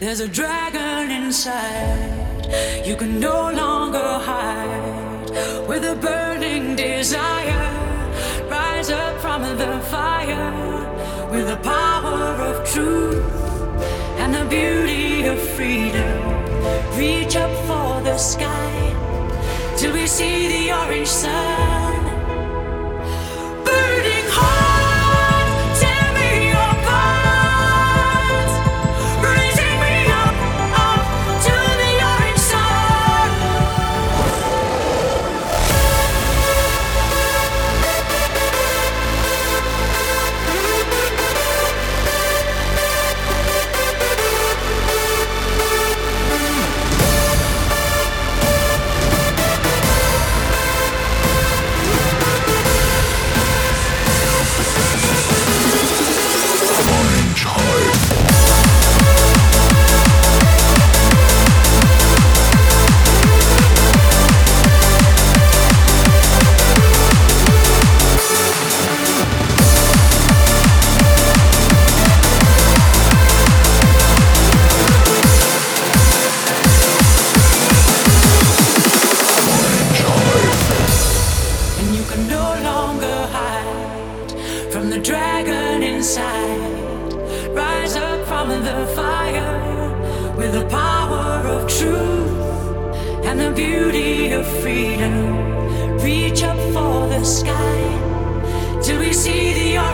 There's a dragon inside, you can no longer hide. With a burning desire, rise up from the fire. With the power of truth and the beauty of freedom, reach up for the sky till we see the orange sun. Burning heart, tear me apart, raising me up, up to the orange sun. From the dragon inside, rise up from the fire. With the power of truth and the beauty of freedom, reach up for the sky till we see the